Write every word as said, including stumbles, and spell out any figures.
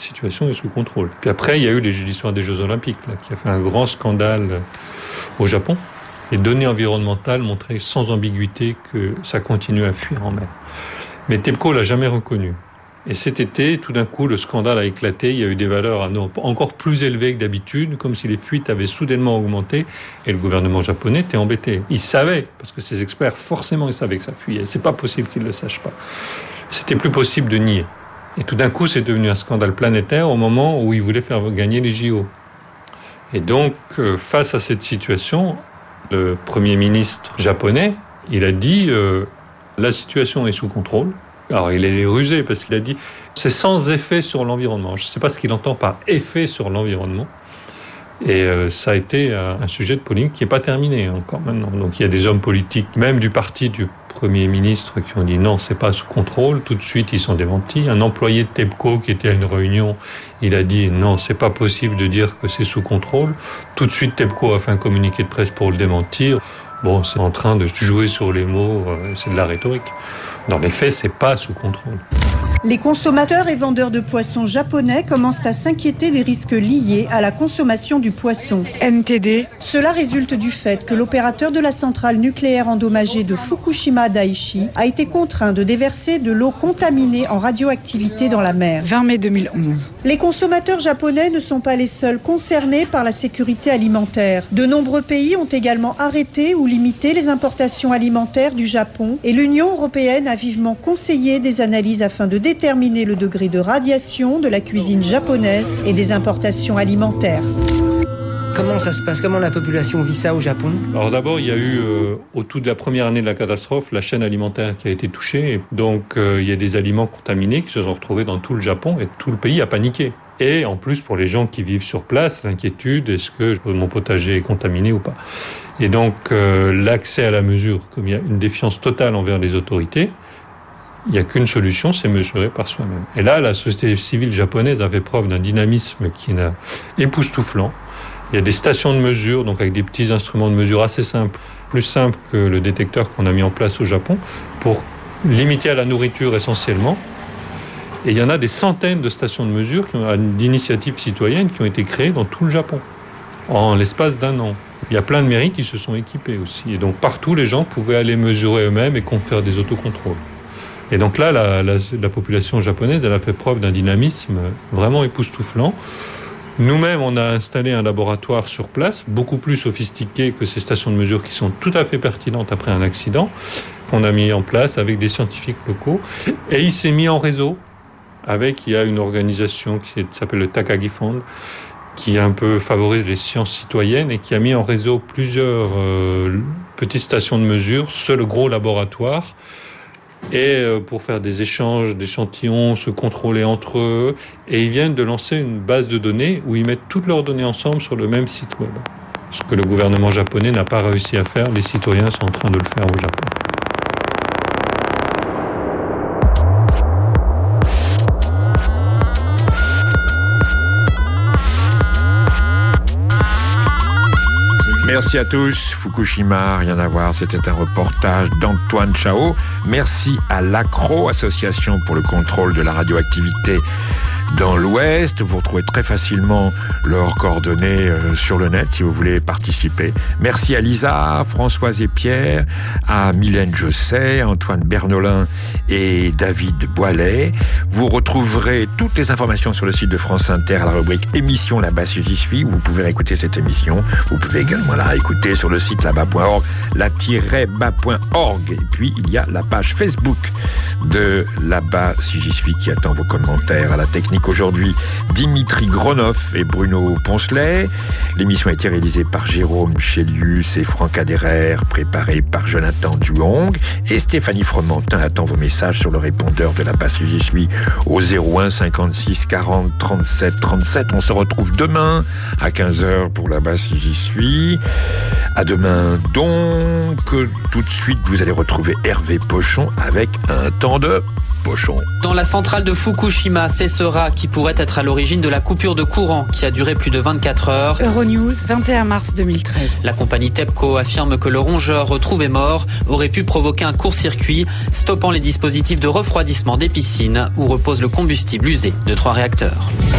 situation est sous contrôle. Puis après, il y a eu l'histoire des Jeux Olympiques, là, qui a fait un grand scandale au Japon. Les données environnementales montraient sans ambiguïté que ça continuait à fuir en mer. Mais TEPCO l'a jamais reconnu. Et cet été, tout d'un coup, le scandale a éclaté. Il y a eu des valeurs encore plus élevées que d'habitude, comme si les fuites avaient soudainement augmenté. Et le gouvernement japonais était embêté. Il savait, parce que ces experts, forcément, ils savaient que ça fuyait. C'est pas possible qu'ils ne le sachent pas. C'était plus possible de nier. Et tout d'un coup, c'est devenu un scandale planétaire au moment où ils voulaient faire gagner les J O. Et donc, face à cette situation, le Premier ministre japonais, il a dit euh, « la situation est sous contrôle ». Alors, il est rusé parce qu'il a dit « c'est sans effet sur l'environnement ». Je ne sais pas ce qu'il entend par « effet sur l'environnement ». Et euh, ça a été euh, un sujet de polémique qui n'est pas terminé encore maintenant. Donc, il y a des hommes politiques, même du parti du Premier ministre, qui ont dit « non, c'est pas sous contrôle ». Tout de suite, ils sont démentis. Un employé de TEPCO qui était à une réunion, il a dit « non, c'est pas possible de dire que c'est sous contrôle ». Tout de suite, TEPCO a fait un communiqué de presse pour le démentir. Bon, c'est en train de jouer sur les mots, euh, c'est de la rhétorique. Dans les faits, c'est pas sous contrôle. Les consommateurs et vendeurs de poissons japonais commencent à s'inquiéter des risques liés à la consommation du poisson. N T D. Cela résulte du fait que l'opérateur de la centrale nucléaire endommagée de Fukushima Daiichi a été contraint de déverser de l'eau contaminée en radioactivité dans la mer. vingt mai deux mille onze. Les consommateurs japonais ne sont pas les seuls concernés par la sécurité alimentaire. De nombreux pays ont également arrêté ou limité les importations alimentaires du Japon et l'Union européenne a vivement conseillé des analyses afin de déterminer le degré de radiation de la cuisine japonaise et des importations alimentaires. Comment ça se passe? Comment la population vit ça au Japon? Alors d'abord, il y a eu, euh, au tout de la première année de la catastrophe, la chaîne alimentaire qui a été touchée. Donc euh, il y a des aliments contaminés qui se sont retrouvés dans tout le Japon et tout le pays a paniqué. Et en plus, pour les gens qui vivent sur place, l'inquiétude, est-ce que mon potager est contaminé ou pas? Et donc euh, l'accès à la mesure, comme il y a une défiance totale envers les autorités, il n'y a qu'une solution, c'est mesurer par soi-même. Et là, la société civile japonaise a fait preuve d'un dynamisme qui est époustouflant. Il y a des stations de mesure, donc avec des petits instruments de mesure assez simples, plus simples que le détecteur qu'on a mis en place au Japon, pour limiter à la nourriture essentiellement. Et il y en a des centaines de stations de mesure d'initiatives citoyennes qui ont été créées dans tout le Japon, en l'espace d'un an. Il y a plein de mairies qui se sont équipées aussi. Et donc partout, les gens pouvaient aller mesurer eux-mêmes et faire des autocontrôles. Et donc là, la, la, la population japonaise, elle a fait preuve d'un dynamisme vraiment époustouflant. Nous-mêmes, on a installé un laboratoire sur place, beaucoup plus sophistiqué que ces stations de mesure qui sont tout à fait pertinentes après un accident, qu'on a mis en place avec des scientifiques locaux. Et il s'est mis en réseau avec, il y a une organisation qui s'appelle le Takagi Fund, qui un peu favorise les sciences citoyennes et qui a mis en réseau plusieurs euh, petites stations de mesure, seul gros laboratoire, et pour faire des échanges d'échantillons, se contrôler entre eux. Et ils viennent de lancer une base de données où ils mettent toutes leurs données ensemble sur le même site web. Ce que le gouvernement japonais n'a pas réussi à faire, les citoyens sont en train de le faire au Japon. Merci à tous. Fukushima, rien à voir, c'était un reportage d'Antoine Chao. Merci à l'Acro, Association pour le contrôle de la radioactivité dans l'Ouest. Vous retrouvez très facilement leurs coordonnées euh, sur le net si vous voulez participer. Merci à Lisa, Françoise et Pierre, à Mylène Josset, Antoine Bernolin et David Boilet. Vous retrouverez toutes les informations sur le site de France Inter à la rubrique émission là-bas si j'y suis. Vous pouvez réécouter cette émission. Vous pouvez également la réécouter sur le site là-bas point org, la-bas point org. Et puis, il y a la page Facebook de là-bas si j'y suis qui attend vos commentaires. À la technique aujourd'hui, Dimitri Gronoff et Bruno Poncelet. L'émission a été réalisée par Jérôme Chélius et Franck Aderer, préparée par Jonathan Duong. Et Stéphanie Fromentin attend vos messages sur le répondeur de là-bas si j'y suis au zéro un cinquante-six quarante trente-sept trente-sept. On se retrouve demain à quinze heures pour là-bas si j'y suis. À demain donc. Tout de suite, vous allez retrouver Hervé Pochon avec un temps de Pochon. Dans la centrale de Fukushima, c'est ce rat qui pourrait être à l'origine de la coupure de courant qui a duré plus de vingt-quatre heures. Euronews, vingt et un mars deux mille treize. La compagnie TEPCO affirme que le rongeur retrouvé mort aurait pu provoquer un court-circuit, stoppant les dispositifs de refroidissement des piscines où repose le combustible usé de trois réacteurs.